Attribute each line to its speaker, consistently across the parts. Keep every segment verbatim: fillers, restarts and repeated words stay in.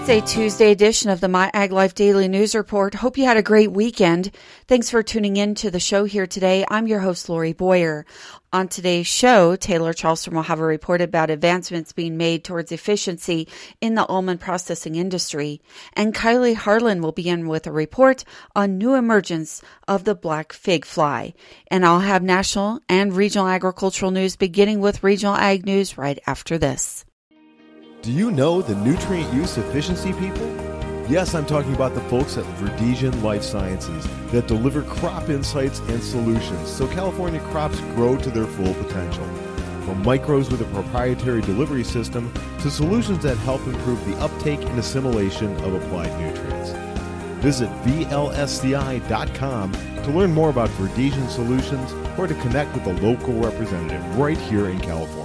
Speaker 1: It's a Tuesday edition of the My Ag Life Daily News Report. Hope you had a great weekend. Thanks for tuning in to the show here today. I'm your host, Lori Boyer. On today's show, Taylor Charleston will have a report about advancements being made towards efficiency in the almond processing industry. And Kylie Harlan will begin with a report on new emergence of the black fig fly. And I'll have national and regional agricultural news beginning with regional ag news right after this.
Speaker 2: Do you know the nutrient use efficiency people? Yes, I'm talking about the folks at Verdesian Life Sciences that deliver crop insights and solutions so California crops grow to their full potential. From micros with a proprietary delivery system to solutions that help improve the uptake and assimilation of applied nutrients. Visit V L S C I dot com to learn more about Verdesian solutions or to connect with a local representative right here in California.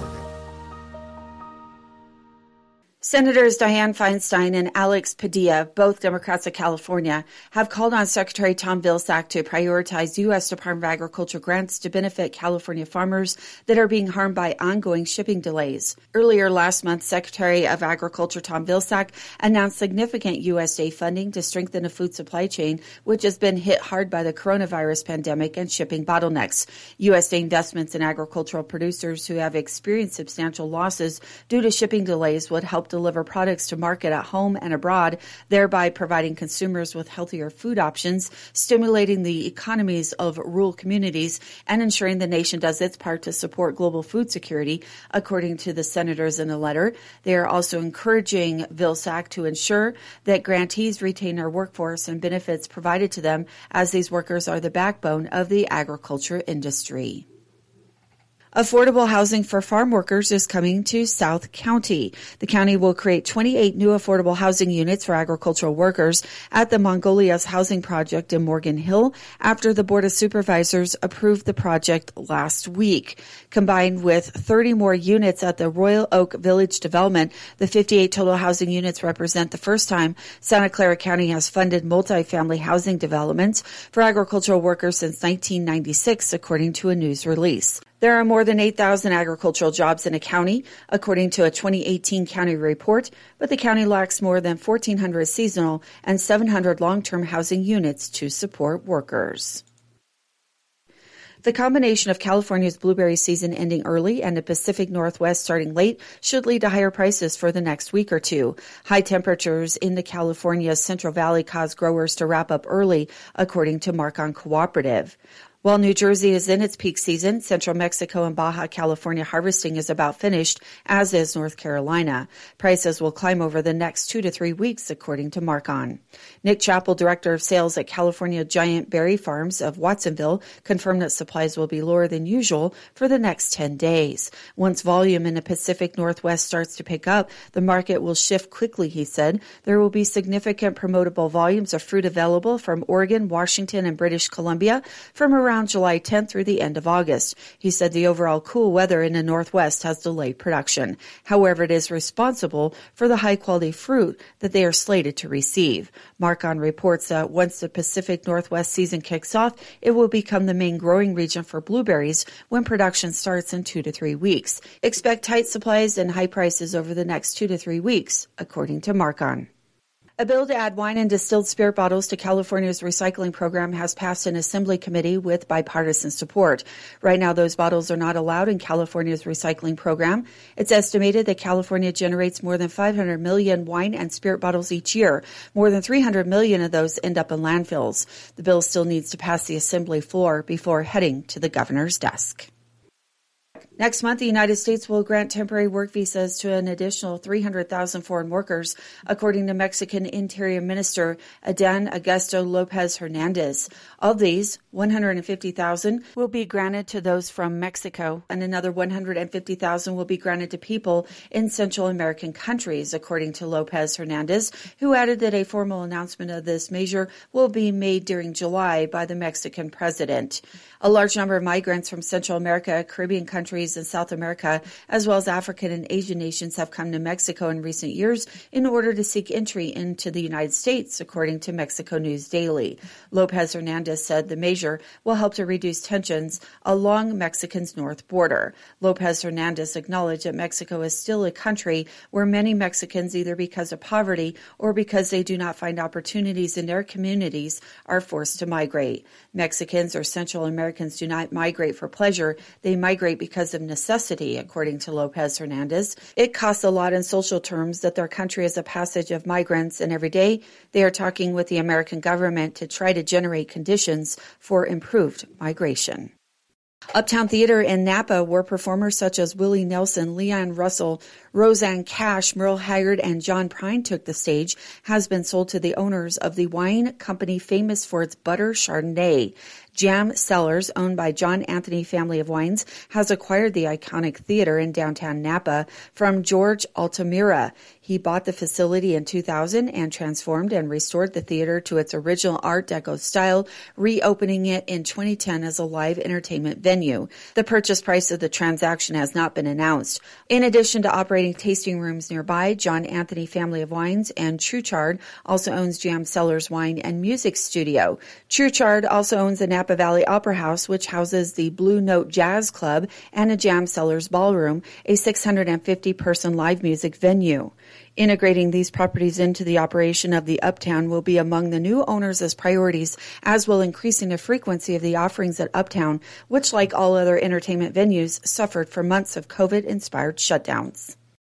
Speaker 1: Senators Dianne Feinstein and Alex Padilla, both Democrats of California, have called on Secretary Tom Vilsack to prioritize U S Department of Agriculture grants to benefit California farmers that are being harmed by ongoing shipping delays. Earlier last month, Secretary of Agriculture Tom Vilsack announced significant U S D A funding to strengthen the food supply chain, which has been hit hard by the coronavirus pandemic and shipping bottlenecks. U S D A investments in agricultural producers who have experienced substantial losses due to shipping delays would help deliver products to market at home and abroad, thereby providing consumers with healthier food options, stimulating the economies of rural communities, and ensuring the nation does its part to support global food security, according to the senators in a letter. They are also encouraging Vilsack to ensure that grantees retain their workforce and benefits provided to them, as these workers are the backbone of the agriculture industry. Affordable housing for farm workers is coming to South County. The county will create twenty-eight new affordable housing units for agricultural workers at the Mongolia's housing project in Morgan Hill after the Board of Supervisors approved the project last week. Combined with thirty more units at the Royal Oak Village development, the fifty-eight total housing units represent the first time Santa Clara County has funded multifamily housing developments for agricultural workers since nineteen ninety-six, according to a news release. There are more than eight thousand agricultural jobs in a county, according to a twenty eighteen county report, but the county lacks more than fourteen hundred seasonal and seven hundred long-term housing units to support workers. The combination of California's blueberry season ending early and the Pacific Northwest starting late should lead to higher prices for the next week or two. High temperatures in the California's Central Valley cause growers to wrap up early, according to Marcon Cooperative. While New Jersey is in its peak season, Central Mexico and Baja California harvesting is about finished, as is North Carolina. Prices will climb over the next two to three weeks, according to Marcon. Nick Chappell, Director of Sales at California Giant Berry Farms of Watsonville, confirmed that supplies will be lower than usual for the next ten days. Once volume in the Pacific Northwest starts to pick up, the market will shift quickly, he said. There will be significant promotable volumes of fruit available from Oregon, Washington, and British Columbia from around around July tenth through the end of August. He said the overall cool weather in the Northwest has delayed production. However, it is responsible for the high-quality fruit that they are slated to receive. Marcon reports that once the Pacific Northwest season kicks off, it will become the main growing region for blueberries when production starts in two to three weeks. Expect tight supplies and high prices over the next two to three weeks, according to Marcon. A bill to add wine and distilled spirit bottles to California's recycling program has passed an assembly committee with bipartisan support. Right now, those bottles are not allowed in California's recycling program. It's estimated that California generates more than five hundred million wine and spirit bottles each year. More than three hundred million of those end up in landfills. The bill still needs to pass the assembly floor before heading to the governor's desk. Next month, the United States will grant temporary work visas to an additional three hundred thousand foreign workers, according to Mexican Interior Minister Adán Augusto López Hernández. Of these, one hundred fifty thousand will be granted to those from Mexico, and another one hundred fifty thousand will be granted to people in Central American countries, according to López Hernández, who added that a formal announcement of this measure will be made during July by the Mexican president. A large number of migrants from Central America, Caribbean countries, and South America, as well as African and Asian nations, have come to Mexico in recent years in order to seek entry into the United States, according to Mexico News Daily. Lopez Hernandez said the measure will help to reduce tensions along Mexico's north border. Lopez Hernandez acknowledged that Mexico is still a country where many Mexicans, either because of poverty or because they do not find opportunities in their communities, are forced to migrate. Mexicans or Central Americans do not migrate for pleasure. They migrate because of necessity, according to Lopez Hernandez. It costs a lot in social terms that their country is a passage of migrants, and every day they are talking with the American government to try to generate conditions for improved migration. Uptown Theater in Napa, where performers such as Willie Nelson, Leon Russell, Roseanne Cash, Merle Haggard, and John Prine took the stage, has been sold to the owners of the wine company famous for its butter Chardonnay. Jam Cellars, owned by John Anthony Family of Wines, has acquired the iconic theater in downtown Napa from George Altamira. He bought the facility in two thousand and transformed and restored the theater to its original Art Deco style, reopening it in twenty ten as a live entertainment venue. The purchase price of the transaction has not been announced. In addition to operating tasting rooms nearby, John Anthony Family of Wines and Truchard also owns Jam Cellars Wine and Music Studio. Truchard also owns the Napa Valley Opera House, which houses the Blue Note Jazz Club and a Jam Cellars Ballroom, a six hundred fifty person live music venue. Integrating these properties into the operation of the Uptown will be among the new owners' priorities, as will increasing the frequency of the offerings at Uptown, which, like all other entertainment venues, suffered from months of COVID-inspired shutdowns.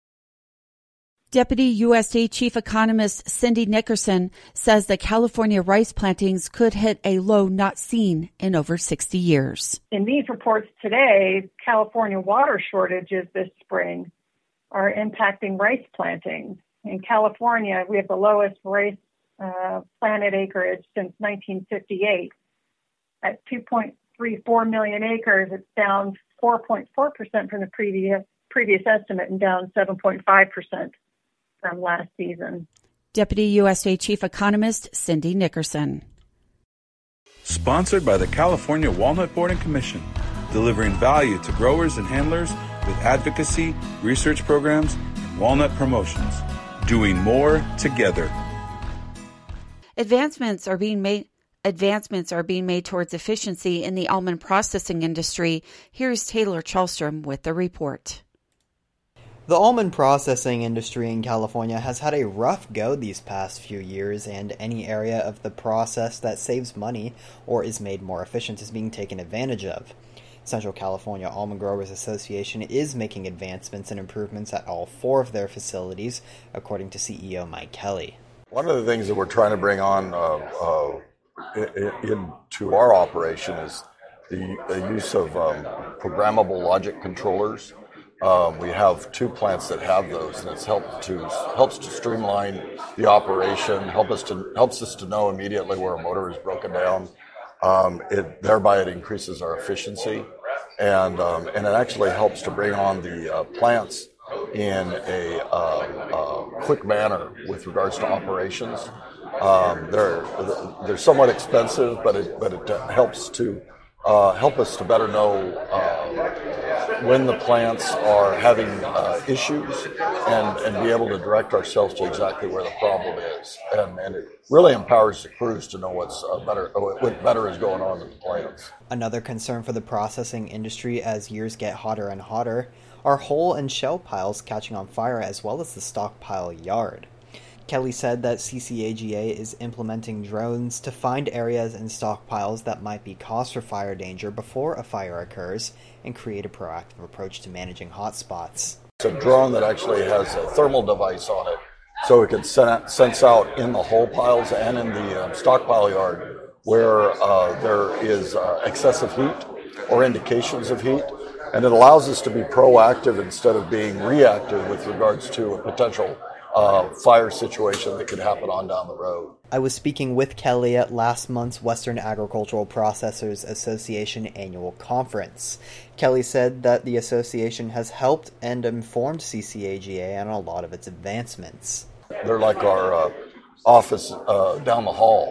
Speaker 1: Deputy U S D A Chief Economist Cindy Nickerson says that California rice plantings could hit a low not seen in over sixty years.
Speaker 3: In these reports today, California water shortages this spring are impacting rice plantings. In California, we have the lowest rice uh, planted acreage since nineteen fifty-eight. At two point three four million acres, it's down four point four percent from the previous previous estimate and down seven point five percent from last season.
Speaker 1: Deputy U S D A Chief Economist Cindy Nickerson.
Speaker 4: Sponsored by the California Walnut Board and Commission, delivering value to growers and handlers with advocacy, research programs, and walnut promotions. Doing more together.
Speaker 1: Advancements are being made Advancements are being made towards efficiency in the almond processing industry. Here's Taylor Charlstrom with the report.
Speaker 5: The almond processing industry in California has had a rough go these past few years, and any area of the process that saves money or is made more efficient is being taken advantage of. Central California Almond Growers Association is making advancements and improvements at all four of their facilities, according to C E O Mike Kelly.
Speaker 6: One of the things that we're trying to bring on uh, uh, into our operation is the, the use of um, programmable logic controllers. Um, we have two plants that have those, and it's helped to helps to streamline the operation. Help us to helps us to know immediately where a motor is broken down. Um, it thereby it increases our efficiency, and um, and it actually helps to bring on the uh, plants in a uh, uh, quick manner with regards to operations. Um, they're they're somewhat expensive, but it but it helps to uh, help us to better know uh, when the plants are having uh, issues, and, and be able to direct ourselves to exactly where the problem is. And, and it really empowers the crews to know what's uh, better, what better is going on in the plants.
Speaker 5: Another concern for the processing industry as years get hotter and hotter are hole and shell piles catching on fire, as well as the stockpile yard. Kelly said that C C A G A is implementing drones to find areas and stockpiles that might be cause for fire danger before a fire occurs and create a proactive approach to managing hotspots.
Speaker 6: It's a drone that actually has a thermal device on it, so it can sense out in the hole piles and in the um, stockpile yard where uh, there is uh, excessive heat or indications of heat, and it allows us to be proactive instead of being reactive with regards to a potential Uh, fire situation that could happen on down the road.
Speaker 5: I was speaking with Kelly at last month's Western Agricultural Processors Association annual conference. Kelly said that the association has helped and informed C C A G A on a lot of its advancements.
Speaker 6: They're like our uh, office uh, down the hall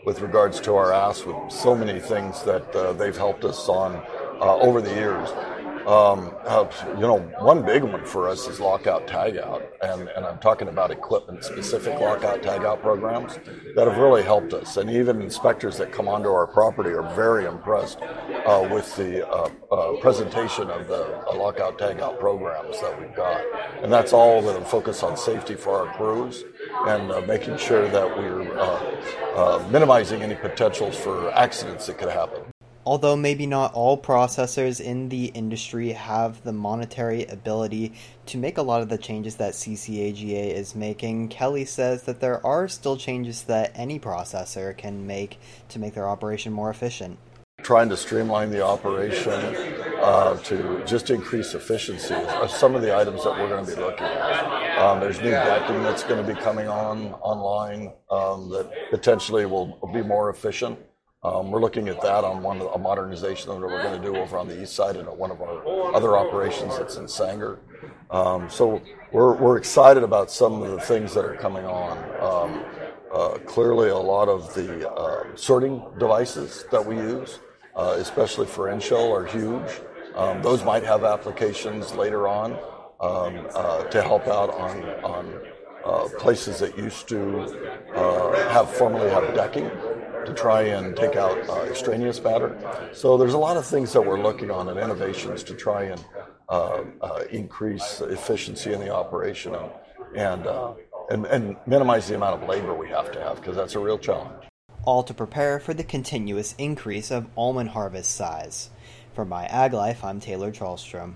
Speaker 6: with regards to our ask with so many things that uh, they've helped us on uh, over the years. Um, uh, you know, one big one for us is lockout tagout, and, and I'm talking about equipment-specific lockout tagout programs that have really helped us. And even inspectors that come onto our property are very impressed uh, with the uh, uh, presentation of the uh, lockout tagout programs that we've got. And that's all with a focus on safety for our crews and uh, making sure that we're uh, uh, minimizing any potentials for accidents that could happen.
Speaker 5: Although maybe not all processors in the industry have the monetary ability to make a lot of the changes that C C A G A is making, Kelly says that there are still changes that any processor can make to make their operation more efficient.
Speaker 6: Trying to streamline the operation uh, to just increase efficiency are some of the items that we're going to be looking at. Um, there's new decking that's going to be coming on online um, that potentially will be more efficient. Um, we're looking at that on one of a modernization that we're going to do over on the east side and at one of our other operations that's in Sanger. Um, so we're we're excited about some of the things that are coming on. Um, uh, clearly, a lot of the uh, sorting devices that we use, uh, especially for in-shell, are huge. Um, those might have applications later on um, uh, to help out on on uh, places that used to uh, have formerly have decking, to try and take out uh, extraneous matter. So there's a lot of things that we're looking on and innovations to try and uh, uh, increase efficiency in the operation and and, uh, and and minimize the amount of labor we have to have, because that's a real challenge.
Speaker 5: All to prepare for the continuous increase of almond harvest size. For My Ag Life, I'm Taylor Charlstrom.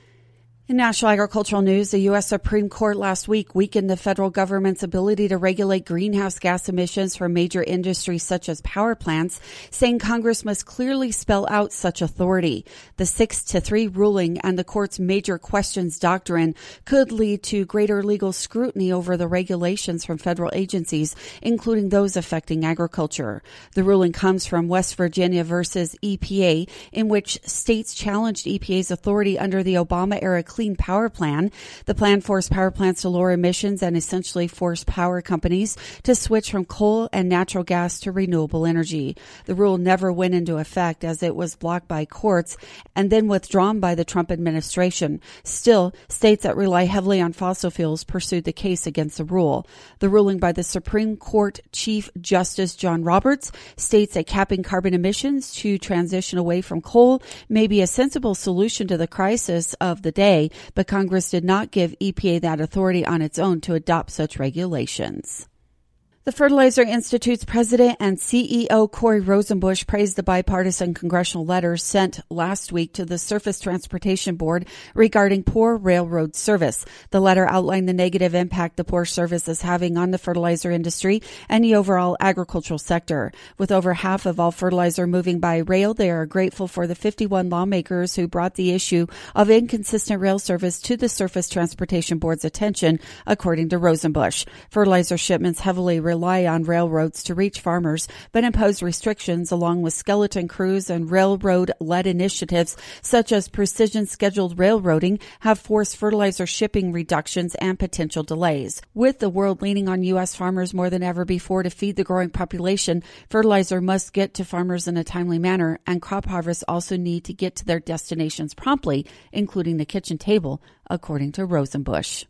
Speaker 1: In national agricultural news, the U S Supreme Court last week weakened the federal government's ability to regulate greenhouse gas emissions from major industries such as power plants, saying Congress must clearly spell out such authority. The six to three ruling and the court's major questions doctrine could lead to greater legal scrutiny over the regulations from federal agencies, including those affecting agriculture. The ruling comes from West Virginia versus E P A, in which states challenged E P A's authority under the Obama-era Clean Power Plan. The plan forced power plants to lower emissions and essentially forced power companies to switch from coal and natural gas to renewable energy. The rule never went into effect as it was blocked by courts and then withdrawn by the Trump administration. Still, states that rely heavily on fossil fuels pursued the case against the rule. The ruling by the Supreme Court Chief Justice John Roberts states that capping carbon emissions to transition away from coal may be a sensible solution to the crisis of the day, but Congress did not give E P A that authority on its own to adopt such regulations. The Fertilizer Institute's president and C E O Corey Rosenbusch praised the bipartisan congressional letter sent last week to the Surface Transportation Board regarding poor railroad service. The letter outlined the negative impact the poor service is having on the fertilizer industry and the overall agricultural sector. With over half of all fertilizer moving by rail, they are grateful for the fifty-one lawmakers who brought the issue of inconsistent rail service to the Surface Transportation Board's attention, according to Rosenbusch. Fertilizer shipments heavily rely on railroads to reach farmers, but impose restrictions along with skeleton crews and railroad-led initiatives such as precision scheduled railroading have forced fertilizer shipping reductions and potential delays. With the world leaning on U S farmers more than ever before to feed the growing population, fertilizer must get to farmers in a timely manner, and crop harvests also need to get to their destinations promptly, including the kitchen table, according to Rosenbusch.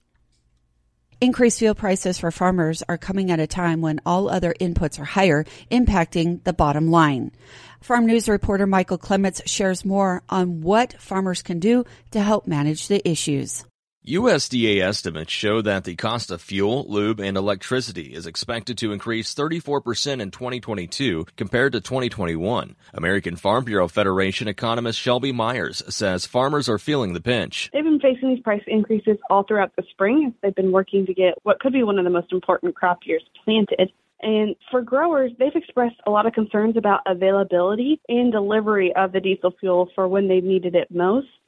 Speaker 1: Increased fuel prices for farmers are coming at a time when all other inputs are higher, impacting the bottom line. Farm News reporter Michael Clements shares more on what farmers can do to help manage the issues.
Speaker 7: U S D A estimates show that the cost of fuel, lube, and electricity is expected to increase thirty-four percent in twenty twenty-two compared to twenty twenty-one. American Farm Bureau Federation economist Shelby Myers says farmers are feeling the pinch.
Speaker 8: They've been facing these price increases all throughout the spring as they've been working to get what could be one of the most important crop years planted. And for growers, they've expressed a lot of concerns about availability and delivery of the diesel fuel for when they've needed it most.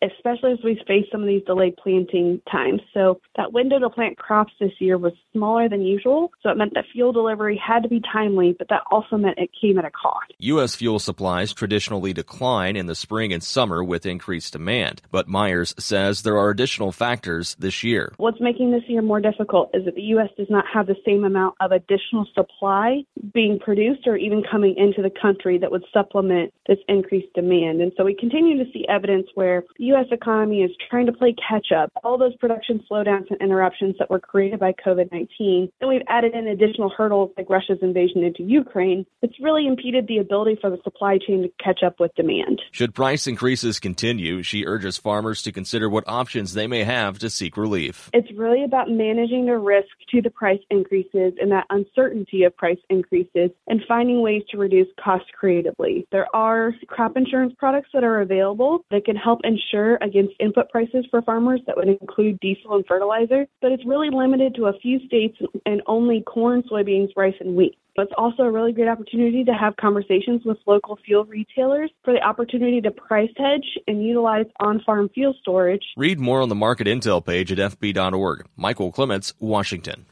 Speaker 8: especially as we face some of these delayed planting times. So that window to plant crops this year was smaller than usual, so it meant that fuel delivery had to be timely, but that also meant it came at a cost.
Speaker 7: U S fuel supplies traditionally decline in the spring and summer with increased demand, but Myers says there are additional factors this year.
Speaker 8: What's making this year more difficult is that the U S does not have the same amount of additional supply being produced or even coming into the country that would supplement this increased demand. And so we continue to see evidence where the U S economy is trying to play catch up. All those production slowdowns and interruptions that were created by covid nineteen, and we've added in additional hurdles like Russia's invasion into Ukraine. It's really impeded the ability for the supply chain to catch up with demand.
Speaker 7: Should price increases continue, she urges farmers to consider what options they may have to seek relief.
Speaker 8: It's really about managing the risk to the price increases and that uncertainty of price increases and finding ways to reduce costs creatively. There are crop insurance products that are available that can help insure against input prices for farmers that would include diesel and fertilizer, but it's really limited to a few states and only corn, soybeans, rice, and wheat. But it's also a really great opportunity to have conversations with local fuel retailers for the opportunity to price hedge and utilize on-farm fuel storage.
Speaker 7: Read more on the market intel page at f b dot org. Michael Clements, Washington.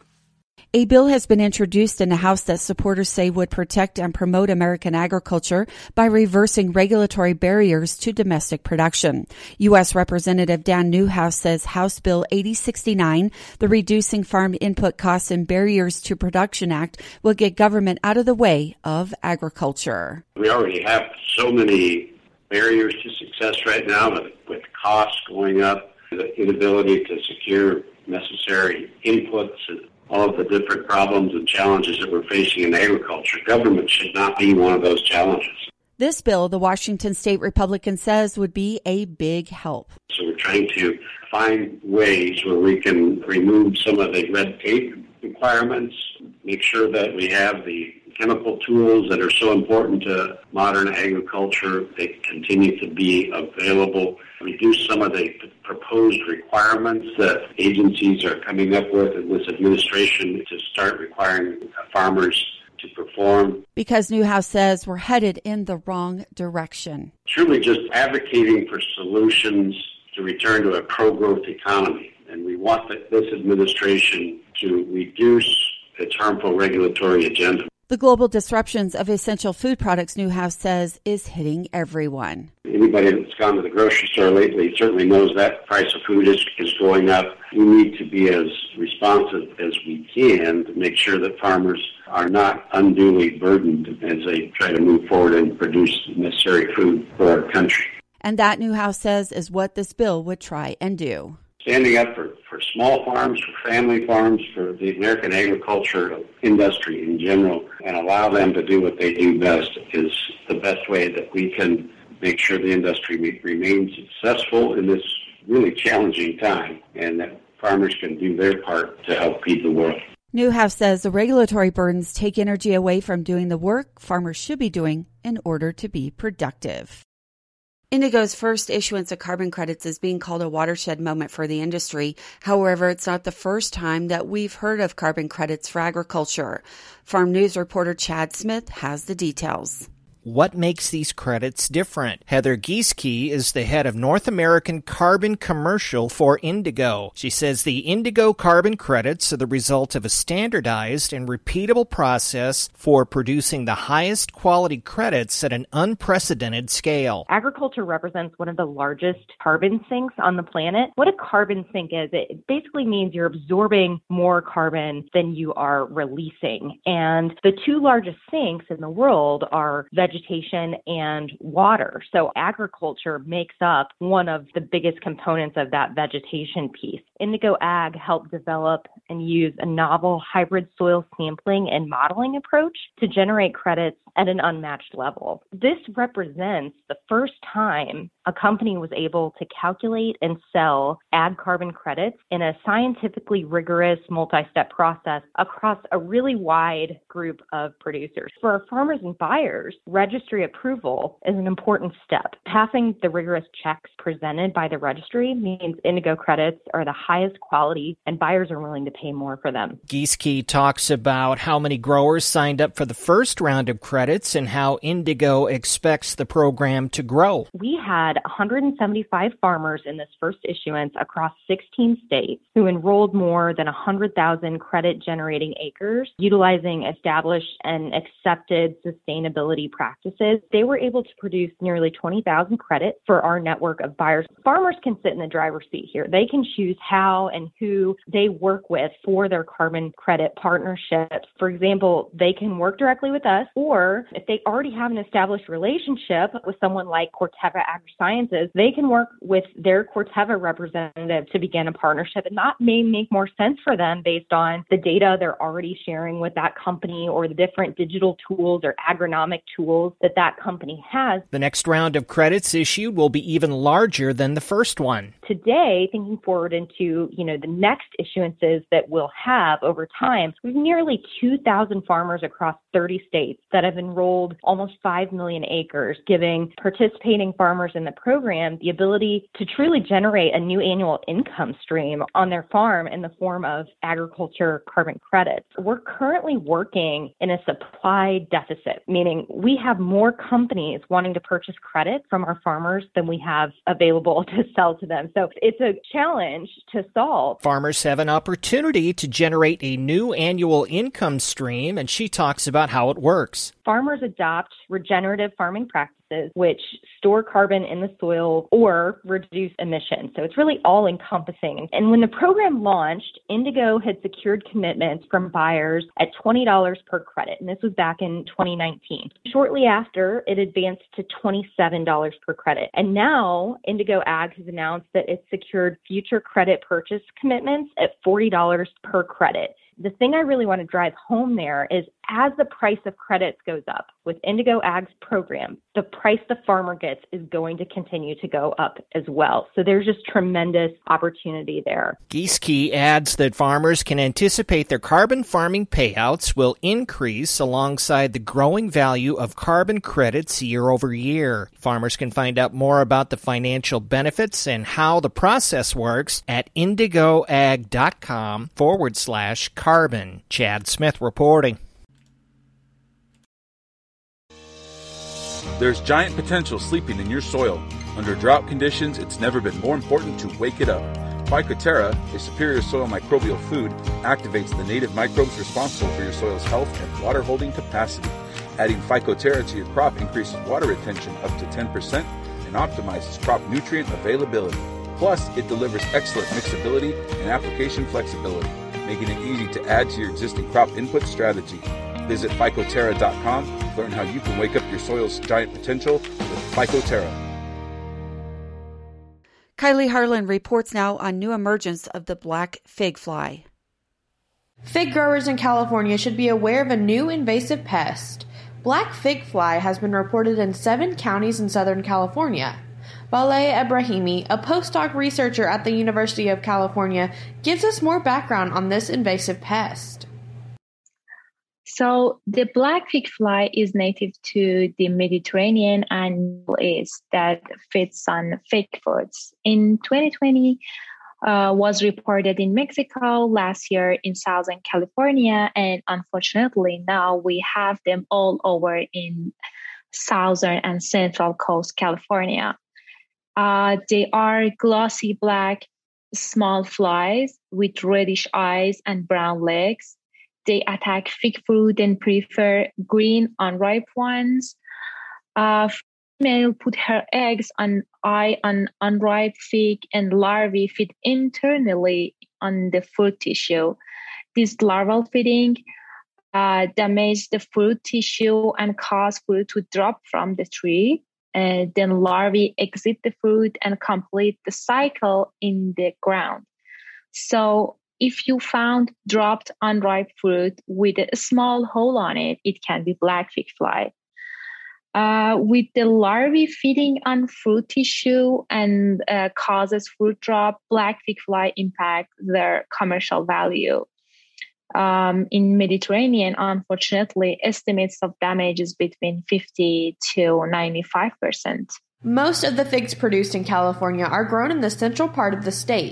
Speaker 1: A bill has been introduced in the House that supporters say would protect and promote American agriculture by reversing regulatory barriers to domestic production. U S. Representative Dan Newhouse says House Bill eighty sixty-nine, the Reducing Farm Input Costs and Barriers to Production Act, will get government out of the way of agriculture.
Speaker 9: We already have so many barriers to success right now with, with costs going up, the inability to secure necessary inputs, and all of the different problems and challenges that we're facing in agriculture. Government should not be one of those challenges.
Speaker 1: This bill, the Washington State Republican says, would be a big help.
Speaker 9: So we're trying to find ways where we can remove some of the red tape requirements, make sure that we have the chemical tools that are so important to modern agriculture. They continue to be available. Reduce some of the proposed requirements that agencies are coming up with in this administration to start requiring farmers to perform.
Speaker 1: Because Newhouse says we're headed in the wrong direction.
Speaker 9: Truly just advocating for solutions to return to a pro-growth economy. And we want the, this administration to reduce its harmful regulatory agenda.
Speaker 1: The global disruptions of essential food products, Newhouse says, is hitting everyone.
Speaker 9: Anybody that's gone to the grocery store lately certainly knows that price of food is, is going up. We need to be as responsive as we can to make sure that farmers are not unduly burdened as they try to move forward and produce necessary food for our country.
Speaker 1: And that, Newhouse says, is what this bill would try and do.
Speaker 9: Standing up for, for small farms, for family farms, for the American agriculture industry in general, and allow them to do what they do best is the best way that we can make sure the industry remains successful in this really challenging time, and that farmers can do their part to help feed the world.
Speaker 1: Newhouse says the regulatory burdens take energy away from doing the work farmers should be doing in order to be productive. Indigo's first issuance of carbon credits is being called a watershed moment for the industry. However, it's not the first time that we've heard of carbon credits for agriculture. Farm News reporter Chad Smith has the details.
Speaker 10: What makes these credits different? Heather Gieske is the head of North American Carbon Commercial for Indigo. She says the Indigo carbon credits are the result of a standardized and repeatable process for producing the highest quality credits at an unprecedented scale.
Speaker 11: Agriculture represents one of the largest carbon sinks on the planet. What a carbon sink is, it basically means you're absorbing more carbon than you are releasing. And the two largest sinks in the world are vegetable vegetation and water. So agriculture makes up one of the biggest components of that vegetation piece. Indigo Ag helped develop and use a novel hybrid soil sampling and modeling approach to generate credits at an unmatched level. This represents the first time a company was able to calculate and sell ag carbon credits in a scientifically rigorous multi-step process across a really wide group of producers. For our farmers and buyers, registry approval is an important step. Passing the rigorous checks presented by the registry means Indigo credits are the highest quality, and buyers are willing to pay more for them.
Speaker 10: Gieske talks about how many growers signed up for the first round of credits and how Indigo expects the program to grow.
Speaker 11: We had one hundred seventy-five farmers in this first issuance across sixteen states who enrolled more than one hundred thousand credit-generating acres, utilizing established and accepted sustainability practices. They were able to produce nearly twenty thousand credits for our network of buyers. Farmers can sit in the driver's seat here. They can choose how and who they work with for their carbon credit partnerships. For example, they can work directly with us, or if they already have an established relationship with someone like Corteva Agrisciences, they can work with their Corteva representative to begin a partnership. And that may make more sense for them based on the data they're already sharing with that company or the different digital tools or agronomic tools that that company has.
Speaker 10: The next round of credits issued will be even larger than the first one.
Speaker 11: Today, thinking forward into, you know, the next issuances that we'll have over time, we have nearly two thousand farmers across thirty states that have enrolled almost five million acres, giving participating farmers in the program the ability to truly generate a new annual income stream on their farm in the form of agriculture carbon credits. We're currently working in a supply deficit, meaning we have more companies wanting to purchase credit from our farmers than we have available to sell to them. So it's a challenge to solve.
Speaker 10: Farmers have an opportunity to generate a new annual income stream, and she talks about how it works.
Speaker 11: Farmers adopt regenerative farming practices which store carbon in the soil or reduce emissions. So it's really all-encompassing. And when the program launched, Indigo had secured commitments from buyers at twenty dollars per credit, and this was back in twenty nineteen. Shortly after, it advanced to twenty-seven dollars per credit. And now, Indigo Ag has announced that it's secured future credit purchase commitments at forty dollars per credit. The thing I really want to drive home there is as the price of credits goes up with Indigo Ag's program, the price the farmer gets is going to continue to go up as well. So there's just tremendous opportunity there.
Speaker 10: Gieske adds that farmers can anticipate their carbon farming payouts will increase alongside the growing value of carbon credits year over year. Farmers can find out more about the financial benefits and how the process works at indigoag.com forward slash carbon. Chad Smith reporting.
Speaker 4: There's giant potential sleeping in your soil. Under drought conditions, it's never been more important to wake it up. Phycoterra, a superior soil microbial food, activates the native microbes responsible for your soil's health and water holding capacity. Adding Phycoterra to your crop increases water retention up to ten percent and optimizes crop nutrient availability. Plus, it delivers excellent mixability and application flexibility, making it easy to add to your existing crop input strategy. Visit Phycoterra dot com to learn how you can wake up your soil's giant potential with Phycoterra.
Speaker 1: Kylie Harlan reports now on new emergence of the black fig fly.
Speaker 12: Fig growers in California should be aware of a new invasive pest. Black fig fly has been reported in seven counties in Southern California. Baleh Ebrahimi, a postdoc researcher at the University of California, gives us more background on this invasive pest.
Speaker 13: So the black fig fly is native to the Mediterranean and Middle East that feeds on fig fruits. In twenty twenty, uh, was reported in Mexico, last year in Southern California, and unfortunately now we have them all over in Southern and Central Coast California. Uh, they are glossy black, small flies with reddish eyes and brown legs. They attack fig fruit and prefer green, unripe ones. Uh, female put her eggs on eye on unripe fig, and larvae feed internally on the fruit tissue. This larval feeding uh, damages the fruit tissue and cause fruit to drop from the tree. Uh, then larvae exit the fruit and complete the cycle in the ground. So if you found dropped unripe fruit with a small hole on it, it can be black fig fly. Uh, with the larvae feeding on fruit tissue and uh, causes fruit drop, black fig fly impact their commercial value. Um, in Mediterranean, unfortunately, estimates of damage is between fifty to ninety-five percent.
Speaker 12: Most of the figs produced in California are grown in the central part of the state.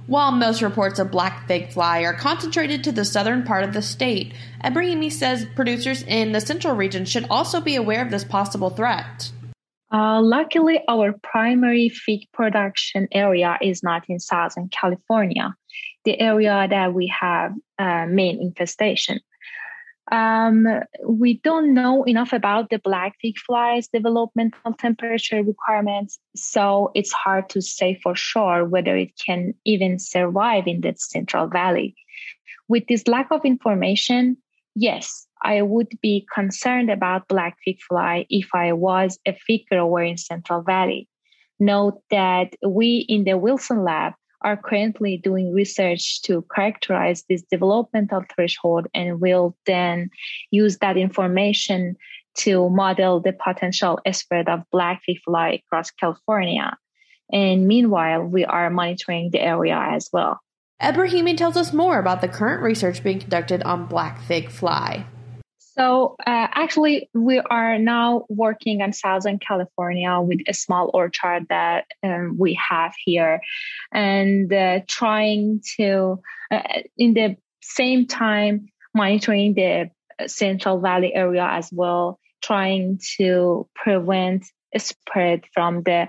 Speaker 12: While most reports of black fig fly are concentrated to the southern part of the state, Ebrahimi says producers in the central region should also be aware of this possible threat.
Speaker 13: Uh, luckily, our primary fig production area is not in Southern California, the area that we have uh, main infestation. Um, we don't know enough about the black fig fly's developmental temperature requirements, so it's hard to say for sure whether it can even survive in the Central Valley. With this lack of information, yes, I would be concerned about black fig fly if I was a fig grower in Central Valley. Note that we in the Wilson Lab are currently doing research to characterize this developmental threshold, and will then use that information to model the potential spread of black fig fly across California. And meanwhile, we are monitoring the area as well.
Speaker 12: Ebrahimi tells us more about the current research being conducted on black fig fly.
Speaker 13: So uh, actually, we are now working on Southern California with a small orchard that um, we have here, and uh, trying to, uh, in the same time, monitoring the Central Valley area as well, trying to prevent a spread from the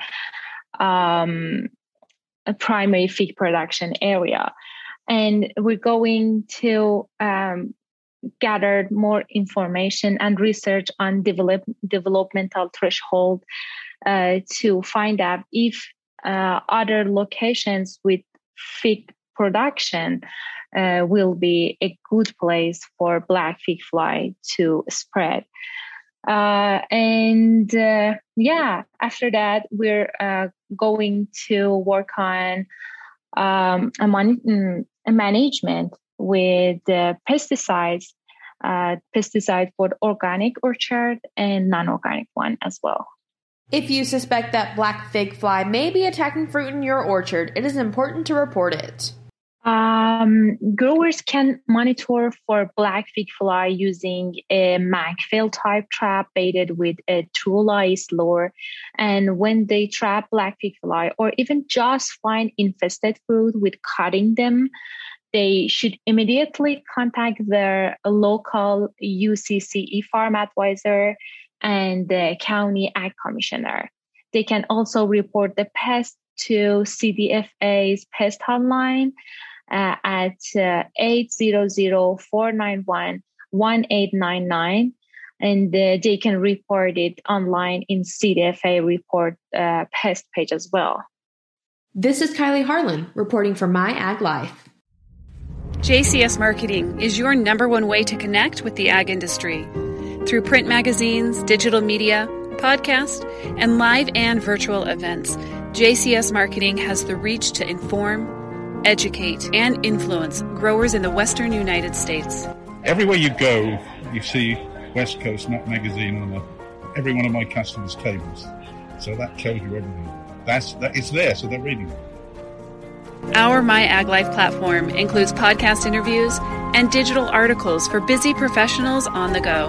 Speaker 13: um, primary fig production area. And we're going to um, gathered more information and research on develop, developmental threshold uh, to find out if uh, other locations with fig production uh, will be a good place for black fig fly to spread. Uh, and uh, yeah, after that, we're uh, going to work on um, a, mon- a management with uh, pesticides, uh, pesticide for organic orchard and non-organic one as well.
Speaker 12: If you suspect that black fig fly may be attacking fruit in your orchard, it is important to report it.
Speaker 13: Um, growers can monitor for black fig fly using a Macphail type trap baited with a true lice lure. And when they trap black fig fly, or even just find infested fruit with cutting them, they should immediately contact their local U C C E farm advisor and the county ag commissioner. They can also report the pest to C D F A's pest hotline uh, at uh, eight hundred, four nine one, one eight nine nine. And uh, they can report it online in C D F A report uh, pest page as well.
Speaker 12: This is Kylie Harlan reporting for My Ag Life.
Speaker 14: J C S Marketing is your number one way to connect with the ag industry. Through print magazines, digital media, podcast, and live and virtual events, J C S Marketing has the reach to inform, educate, and influence growers in the western United States.
Speaker 15: Everywhere you go, you see West Coast Nut Magazine on the, every one of my customers' tables. So that tells you everything. That's, that, it's there, so they're reading it.
Speaker 14: Our My Ag Life platform includes podcast interviews and digital articles for busy professionals on the go.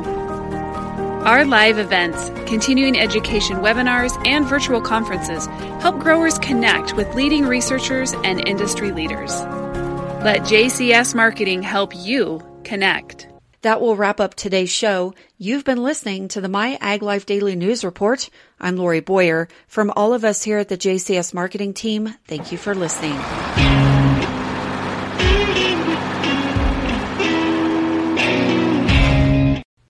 Speaker 14: Our live events, continuing education webinars, and virtual conferences help growers connect with leading researchers and industry leaders. Let J C S Marketing help you connect.
Speaker 1: That will wrap up today's show. You've been listening to the My Ag Life Daily News Report. I'm Lori Boyer. From all of us here at the J C S Marketing team, thank you for listening.